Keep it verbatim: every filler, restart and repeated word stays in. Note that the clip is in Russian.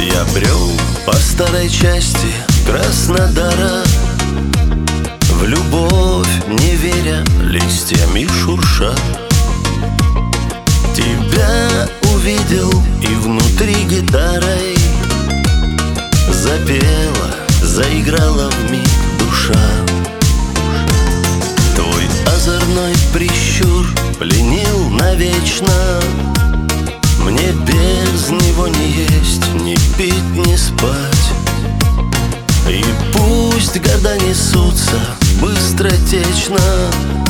Я брел по старой части Краснодара, в любовь не веря, листьями шурша. Тебя увидел, и внутри гитарой запела, заиграла вмиг душа. Твой озорной прищур пленил навечно. Мне без него не есть, ни пить, ни спать. И пусть года несутся быстротечно,